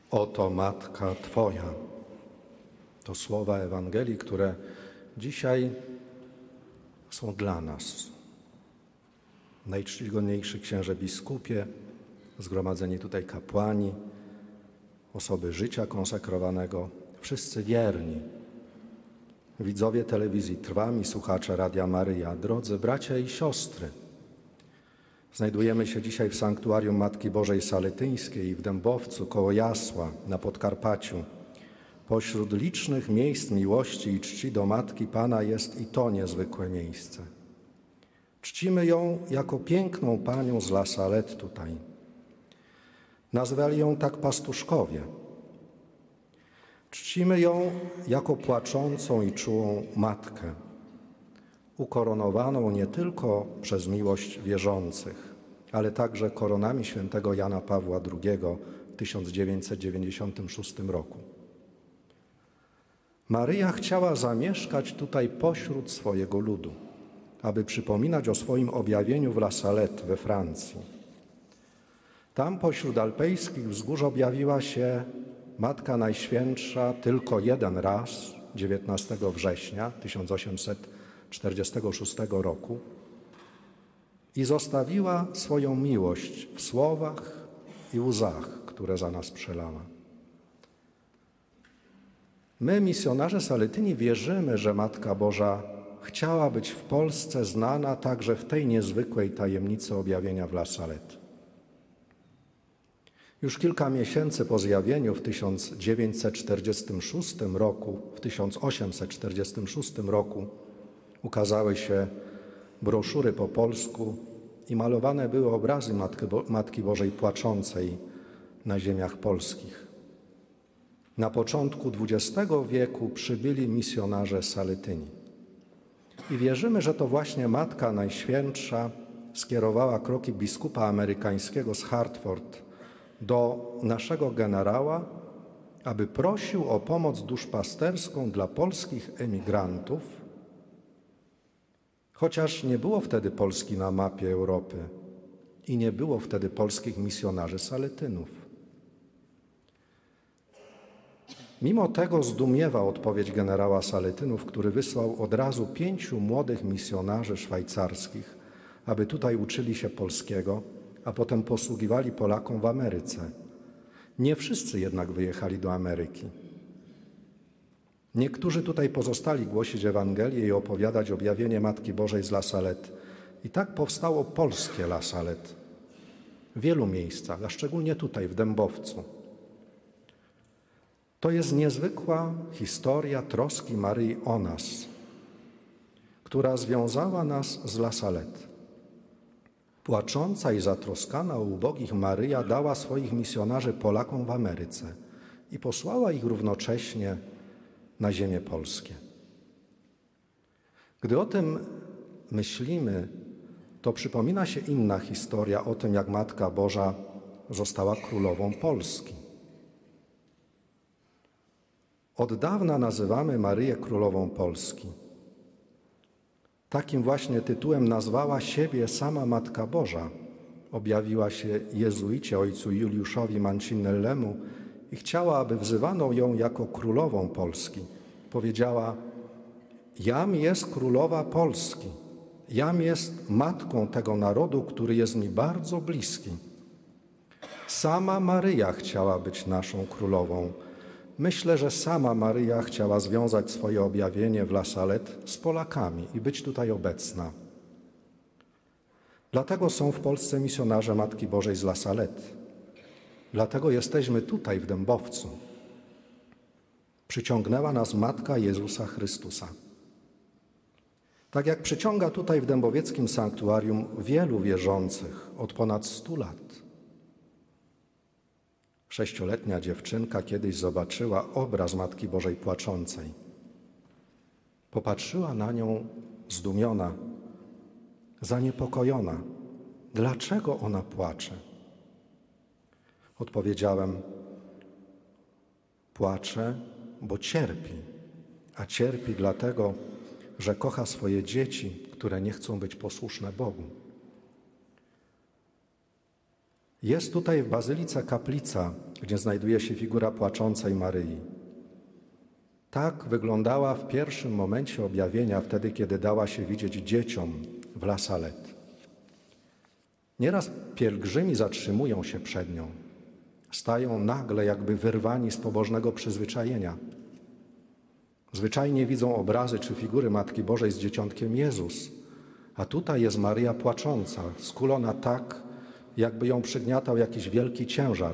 Oto Matka Twoja. To słowa Ewangelii, które dzisiaj są dla nas. Najczcigodniejszy księże biskupie, zgromadzeni tutaj kapłani, osoby życia konsekrowanego, wszyscy wierni, widzowie telewizji Trwam i słuchacze Radia Maryja, drodzy bracia i siostry. Znajdujemy się dzisiaj w sanktuarium Matki Bożej Saletyńskiej w Dębowcu koło Jasła na Podkarpaciu. Pośród licznych miejsc miłości i czci do Matki Pana jest i to niezwykłe miejsce. Czcimy ją jako piękną Panią z La Salette tutaj. Nazwali ją tak pastuszkowie. Czcimy ją jako płaczącą i czułą Matkę, ukoronowaną nie tylko przez miłość wierzących, ale także koronami świętego Jana Pawła II w 1996 roku. Maryja chciała zamieszkać tutaj pośród swojego ludu, aby przypominać o swoim objawieniu w La Salette we Francji. Tam pośród alpejskich wzgórz objawiła się Matka Najświętsza tylko jeden raz, 19 września 1846 roku i zostawiła swoją miłość w słowach i łzach, które za nas przelała. My, misjonarze Saletyni, wierzymy, że Matka Boża chciała być w Polsce znana także w tej niezwykłej tajemnicy objawienia w La Salette. Już kilka miesięcy po zjawieniu w 1846 roku ukazały się broszury po polsku i malowane były obrazy Matki Bożej płaczącej na ziemiach polskich. Na początku XX wieku przybyli misjonarze Saletyni. I wierzymy, że to właśnie Matka Najświętsza skierowała kroki biskupa amerykańskiego z Hartford do naszego generała, aby prosił o pomoc duszpasterską dla polskich emigrantów, chociaż nie było wtedy Polski na mapie Europy i nie było wtedy polskich misjonarzy Saletynów. Mimo tego zdumiewa odpowiedź generała Saletynów, który wysłał od razu 5 młodych misjonarzy szwajcarskich, aby tutaj uczyli się polskiego, a potem posługiwali Polakom w Ameryce. Nie wszyscy jednak wyjechali do Ameryki. Niektórzy tutaj pozostali głosić Ewangelię i opowiadać objawienie Matki Bożej z La Salette. I tak powstało polskie La Salette w wielu miejscach, a szczególnie tutaj w Dębowcu. To jest niezwykła historia troski Maryi o nas, która związała nas z La Salette. Płacząca i zatroskana o ubogich Maryja dała swoich misjonarzy Polakom w Ameryce i posłała ich równocześnie na ziemię polskie. Gdy o tym myślimy, to przypomina się inna historia o tym, jak Matka Boża została królową Polski. Od dawna nazywamy Maryję królową Polski. Takim właśnie tytułem nazwała siebie sama Matka Boża. Objawiła się jezuicie ojcu Juliuszowi Mancinellemu i chciała, aby wzywano ją jako królową Polski. Powiedziała: jam jest królowa Polski, jam jest matką tego narodu, który jest mi bardzo bliski. Sama Maryja chciała być naszą królową. Myślę, że sama Maryja chciała związać swoje objawienie w La Salette z Polakami i być tutaj obecna. Dlatego są w Polsce misjonarze Matki Bożej z La Salette. Dlatego jesteśmy tutaj w Dębowcu. Przyciągnęła nas Matka Jezusa Chrystusa. Tak jak przyciąga tutaj w dębowieckim sanktuarium wielu wierzących od ponad 100 lat. 6-letnia dziewczynka kiedyś zobaczyła obraz Matki Bożej płaczącej. Popatrzyła na nią zdumiona, zaniepokojona. Dlaczego ona płacze? Odpowiedziałem: płacze, bo cierpi, a cierpi dlatego, że kocha swoje dzieci, które nie chcą być posłuszne Bogu. Jest tutaj w Bazylice kaplica gdzie znajduje się figura płaczącej Maryi. Tak wyglądała w pierwszym momencie objawienia, wtedy kiedy dała się widzieć dzieciom w La Salette. Nieraz pielgrzymi zatrzymują się przed nią. Stają nagle, jakby wyrwani z pobożnego przyzwyczajenia. Zwyczajnie widzą obrazy czy figury Matki Bożej z dzieciątkiem Jezus, a tutaj jest Maryja płacząca, skulona tak, jakby ją przygniatał jakiś wielki ciężar.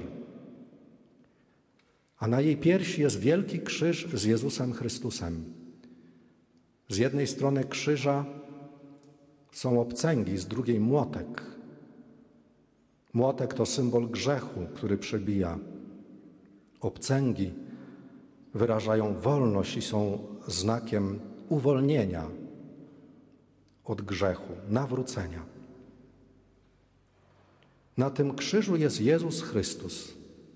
A na jej piersi jest wielki krzyż z Jezusem Chrystusem. Z jednej strony krzyża są obcęgi, z drugiej młotek. Młotek to symbol grzechu, który przybija. Obcęgi wyrażają wolność i są znakiem uwolnienia od grzechu, nawrócenia. Na tym krzyżu jest Jezus Chrystus.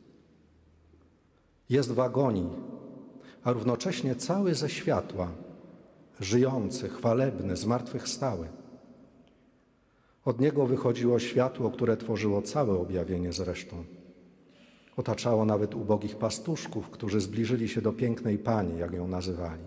Jest w agonii, a równocześnie cały ze światła, żyjący, chwalebny, zmartwychwstały. Od Niego wychodziło światło, które tworzyło całe objawienie zresztą. Otaczało nawet ubogich pastuszków, którzy zbliżyli się do pięknej Pani, jak ją nazywali.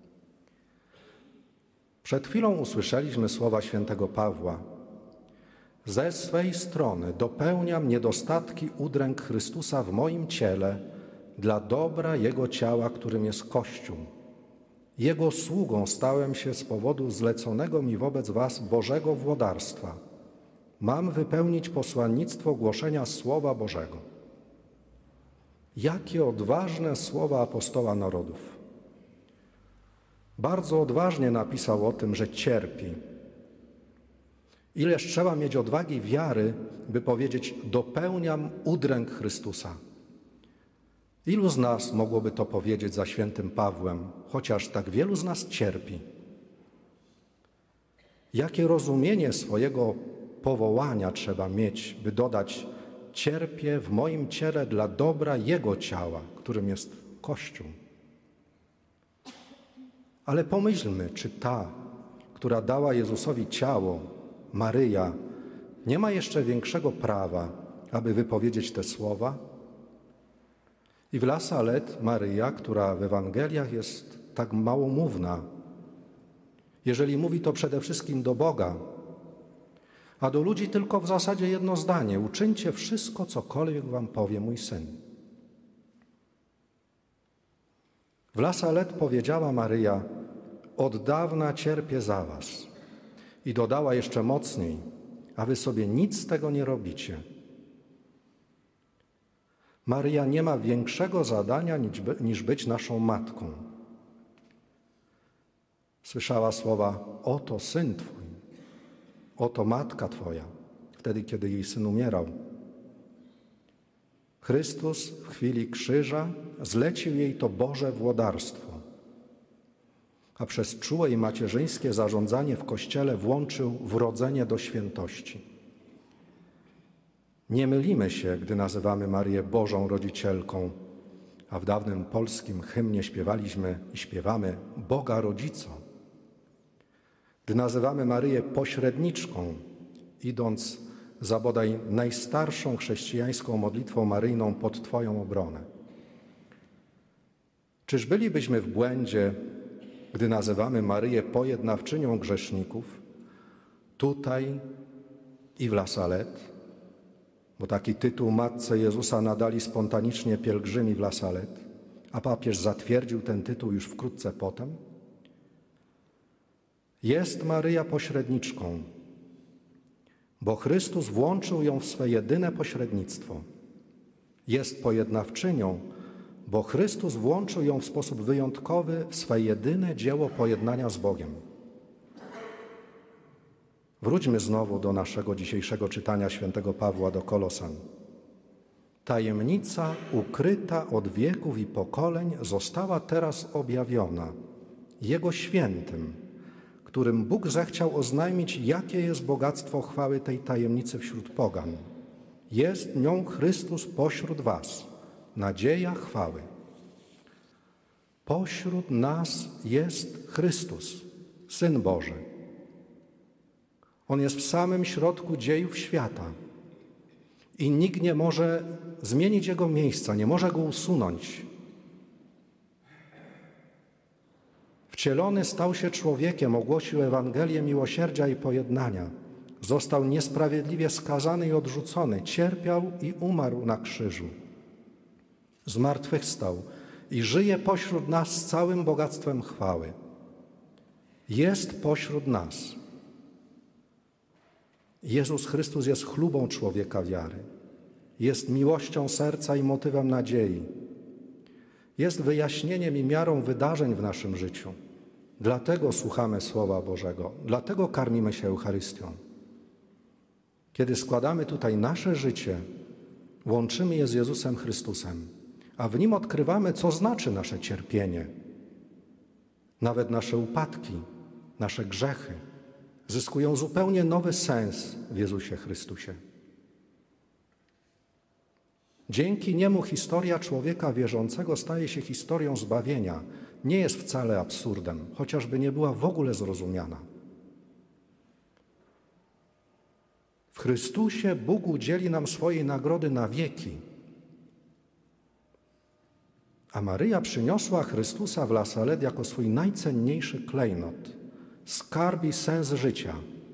Przed chwilą usłyszeliśmy słowa świętego Pawła. Ze swej strony dopełniam niedostatki udręk Chrystusa w moim ciele dla dobra Jego ciała, którym jest Kościół. Jego sługą stałem się z powodu zleconego mi wobec was Bożego włodarstwa. Mam wypełnić posłannictwo głoszenia Słowa Bożego. Jakie odważne słowa apostoła narodów. Bardzo odważnie napisał o tym, że cierpi. Ileż trzeba mieć odwagi wiary, by powiedzieć: dopełniam udręk Chrystusa. Ilu z nas mogłoby to powiedzieć za świętym Pawłem, chociaż tak wielu z nas cierpi? Jakie rozumienie swojego powołania trzeba mieć, by dodać: cierpię w moim ciele dla dobra Jego ciała, którym jest Kościół. Ale pomyślmy, czy ta, która dała Jezusowi ciało, Maryja, nie ma jeszcze większego prawa, aby wypowiedzieć te słowa? I w La Salette Maryja, która w Ewangeliach jest tak małomówna, jeżeli mówi, to przede wszystkim do Boga, a do ludzi tylko w zasadzie jedno zdanie: uczyńcie wszystko, cokolwiek wam powie mój Syn. W La Salette powiedziała Maryja: od dawna cierpię za was. I dodała jeszcze mocniej: a wy sobie nic z tego nie robicie. Maryja nie ma większego zadania niż być naszą matką. Słyszała słowa: oto syn twój, oto matka twoja, wtedy kiedy jej syn umierał. Chrystus w chwili krzyża zlecił jej to Boże włodarstwo, a przez czułe i macierzyńskie zarządzanie w Kościele włączył wrodzenie do świętości. Nie mylimy się, gdy nazywamy Maryję Bożą Rodzicielką, a w dawnym polskim hymnie śpiewaliśmy i śpiewamy Boga Rodzico. Gdy nazywamy Maryję pośredniczką, idąc za bodaj najstarszą chrześcijańską modlitwą maryjną pod Twoją obronę. Czyż bylibyśmy w błędzie, gdy nazywamy Maryję pojednawczynią grzeszników, tutaj i w La Salette, bo taki tytuł Matce Jezusa nadali spontanicznie pielgrzymi w La Salette, a papież zatwierdził ten tytuł już wkrótce potem? Jest Maryja pośredniczką, bo Chrystus włączył ją w swe jedyne pośrednictwo. Jest pojednawczynią, bo Chrystus włączył ją w sposób wyjątkowy w swe jedyne dzieło pojednania z Bogiem. Wróćmy znowu do naszego dzisiejszego czytania świętego Pawła do Kolosan. Tajemnica ukryta od wieków i pokoleń została teraz objawiona Jego świętym, którym Bóg zechciał oznajmić, jakie jest bogactwo chwały tej tajemnicy wśród pogan. Jest nią Chrystus pośród was, nadzieja chwały. Pośród nas jest Chrystus, Syn Boży. On jest w samym środku dziejów świata i nikt nie może zmienić jego miejsca, nie może go usunąć. Wcielony stał się człowiekiem, ogłosił Ewangelię miłosierdzia i pojednania. Został niesprawiedliwie skazany i odrzucony, cierpiał i umarł na krzyżu. Zmartwychwstał i żyje pośród nas z całym bogactwem chwały. Jest pośród nas. Jezus Chrystus jest chlubą człowieka wiary. Jest miłością serca i motywem nadziei. Jest wyjaśnieniem i miarą wydarzeń w naszym życiu. Dlatego słuchamy Słowa Bożego, dlatego karmimy się Eucharystią. Kiedy składamy tutaj nasze życie, łączymy je z Jezusem Chrystusem, a w Nim odkrywamy, co znaczy nasze cierpienie. Nawet nasze upadki, nasze grzechy zyskują zupełnie nowy sens w Jezusie Chrystusie. Dzięki Niemu historia człowieka wierzącego staje się historią zbawienia. Nie jest wcale absurdem, chociażby nie była w ogóle zrozumiana. W Chrystusie Bóg udzieli nam swojej nagrody na wieki. A Maryja przyniosła Chrystusa w Lasalet jako swój najcenniejszy klejnot, skarb i sens życia.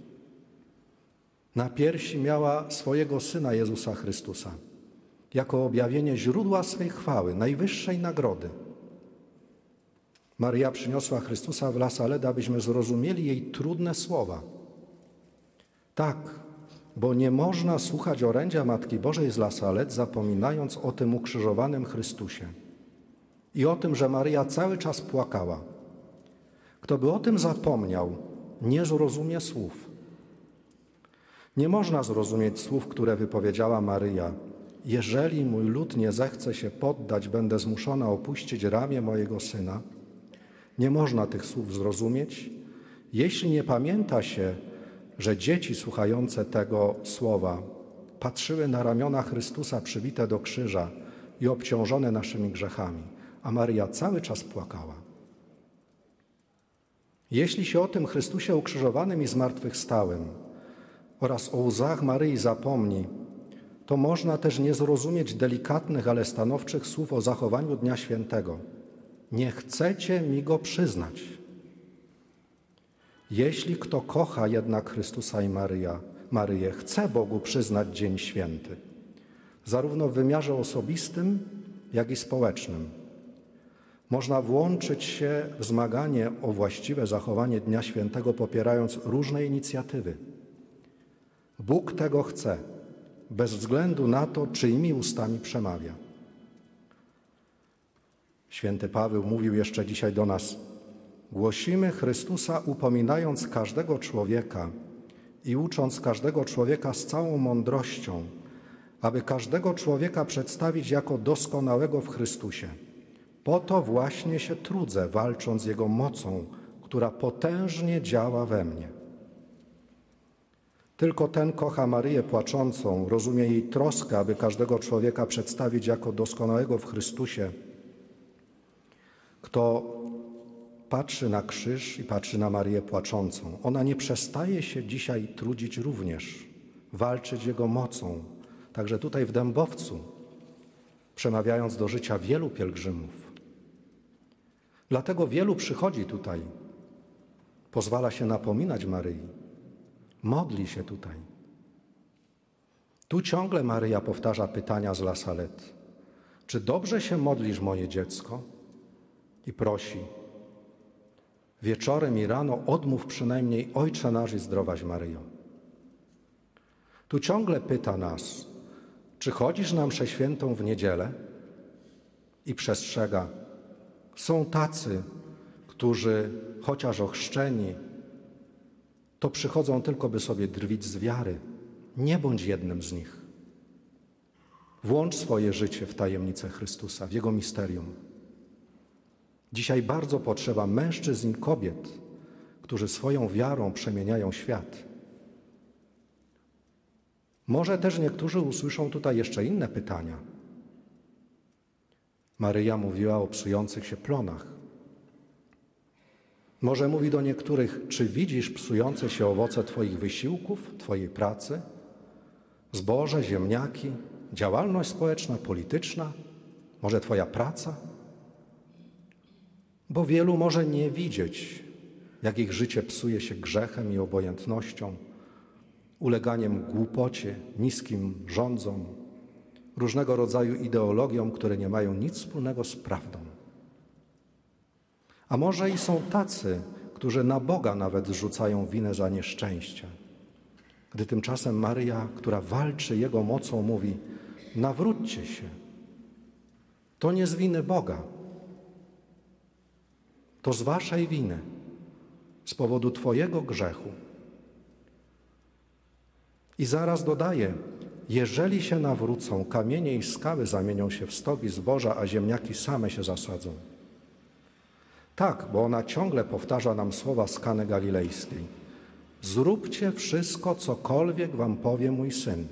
Na piersi miała swojego Syna Jezusa Chrystusa, jako objawienie źródła swej chwały, najwyższej nagrody. Maryja przyniosła Chrystusa w Lasalet, abyśmy zrozumieli jej trudne słowa. Tak, bo nie można słuchać orędzia Matki Bożej z Lasalet, zapominając o tym ukrzyżowanym Chrystusie i o tym, że Maryja cały czas płakała. Kto by o tym zapomniał, nie zrozumie słów. Nie można zrozumieć słów, które wypowiedziała Maryja. Jeżeli mój lud nie zechce się poddać, będę zmuszona opuścić ramię mojego Syna. Nie można tych słów zrozumieć, jeśli nie pamięta się, że dzieci słuchające tego słowa patrzyły na ramiona Chrystusa przybite do krzyża i obciążone naszymi grzechami, a Maryja cały czas płakała. Jeśli się o tym Chrystusie ukrzyżowanym i zmartwychwstałym oraz o łzach Maryi zapomni, to można też nie zrozumieć delikatnych, ale stanowczych słów o zachowaniu Dnia Świętego. Nie chcecie mi go przyznać. Jeśli kto kocha jednak Chrystusa i Maryję, chce Bogu przyznać Dzień Święty, zarówno w wymiarze osobistym, jak i społecznym. Można włączyć się w zmaganie o właściwe zachowanie Dnia Świętego, popierając różne inicjatywy. Bóg tego chce, bez względu na to, czyimi ustami przemawia. Święty Paweł mówił jeszcze dzisiaj do nas: głosimy Chrystusa, upominając każdego człowieka i ucząc każdego człowieka z całą mądrością, aby każdego człowieka przedstawić jako doskonałego w Chrystusie. Po to właśnie się trudzę, walcząc z Jego mocą, która potężnie działa we mnie. Tylko ten kocha Maryję płaczącą, rozumie jej troskę, aby każdego człowieka przedstawić jako doskonałego w Chrystusie. Kto patrzy na krzyż i patrzy na Maryję płaczącą, ona nie przestaje się dzisiaj trudzić również, walczyć Jego mocą. Także tutaj w Dębowcu, przemawiając do życia wielu pielgrzymów. Dlatego wielu przychodzi tutaj, pozwala się napominać Maryi, modli się tutaj. Tu ciągle Maryja powtarza pytania z Lasalet. Czy dobrze się modlisz, moje dziecko? I prosi. Wieczorem i rano odmów przynajmniej Ojcze nasz i zdrowaś Maryjo. Tu ciągle pyta nas, czy chodzisz na mszę świętą w niedzielę? I przestrzega. Są tacy, którzy chociaż ochrzczeni, to przychodzą tylko, by sobie drwić z wiary. Nie bądź jednym z nich. Włącz swoje życie w tajemnicę Chrystusa, w Jego misterium. Dzisiaj bardzo potrzeba mężczyzn i kobiet, którzy swoją wiarą przemieniają świat. Może też niektórzy usłyszą tutaj jeszcze inne pytania. Maryja mówiła o psujących się plonach. Może mówi do niektórych, czy widzisz psujące się owoce Twoich wysiłków, Twojej pracy? Zboże, ziemniaki, działalność społeczna, polityczna, może twoja praca? Bo wielu może nie widzieć, jak ich życie psuje się grzechem i obojętnością, uleganiem głupocie, niskim rządzom, różnego rodzaju ideologiom, które nie mają nic wspólnego z prawdą. A może i są tacy, którzy na Boga nawet zrzucają winę za nieszczęście. Gdy tymczasem Maryja, która walczy Jego mocą, mówi: nawróćcie się. To nie z winy Boga. To z waszej winy, z powodu twojego grzechu. I zaraz dodaje: jeżeli się nawrócą, kamienie i skały zamienią się w stogi zboża, a ziemniaki same się zasadzą. Tak, bo ona ciągle powtarza nam słowa z Kany Galilejskiej. Zróbcie wszystko, cokolwiek wam powie mój Syn.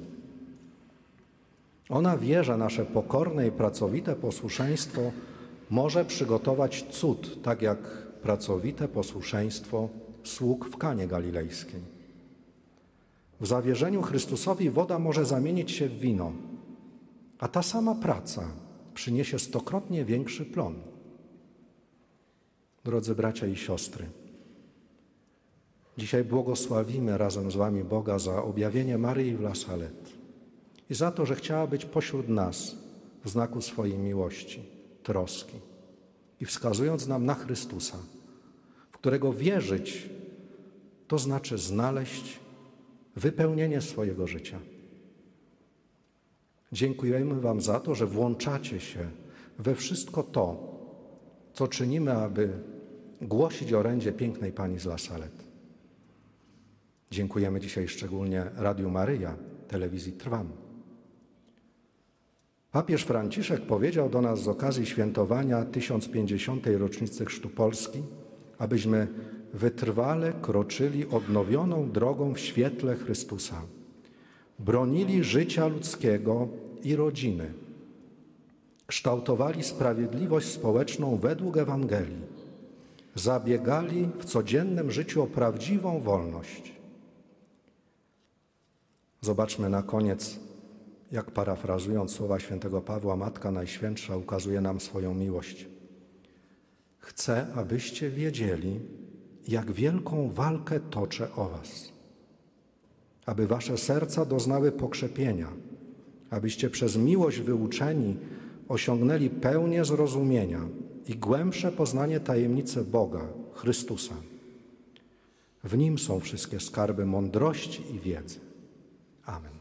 Ona wie, że nasze pokorne i pracowite posłuszeństwo może przygotować cud, tak jak pracowite posłuszeństwo sług w Kanie Galilejskiej. W zawierzeniu Chrystusowi woda może zamienić się w wino, a ta sama praca przyniesie stokrotnie większy plon. Drodzy bracia i siostry, dzisiaj błogosławimy razem z wami Boga za objawienie Maryi w La Salette i za to, że chciała być pośród nas w znaku swojej miłości, troski i wskazując nam na Chrystusa, w którego wierzyć, to znaczy znaleźć wypełnienie swojego życia. Dziękujemy wam za to, że włączacie się we wszystko to, co czynimy, aby głosić orędzie pięknej Pani z La Salette. Dziękujemy dzisiaj szczególnie Radiu Maryja, telewizji Trwam. Papież Franciszek powiedział do nas z okazji świętowania 1050. rocznicy Chrztu Polski, abyśmy wytrwale kroczyli odnowioną drogą w świetle Chrystusa, bronili życia ludzkiego i rodziny, kształtowali sprawiedliwość społeczną według Ewangelii, zabiegali w codziennym życiu o prawdziwą wolność. Zobaczmy na koniec, jak parafrazując słowa świętego Pawła, Matka Najświętsza ukazuje nam swoją miłość. Chcę, abyście wiedzieli, jak wielką walkę toczę o was, aby wasze serca doznały pokrzepienia, abyście przez miłość wyuczeni osiągnęli pełnię zrozumienia i głębsze poznanie tajemnicy Boga, Chrystusa. W Nim są wszystkie skarby mądrości i wiedzy. Amen.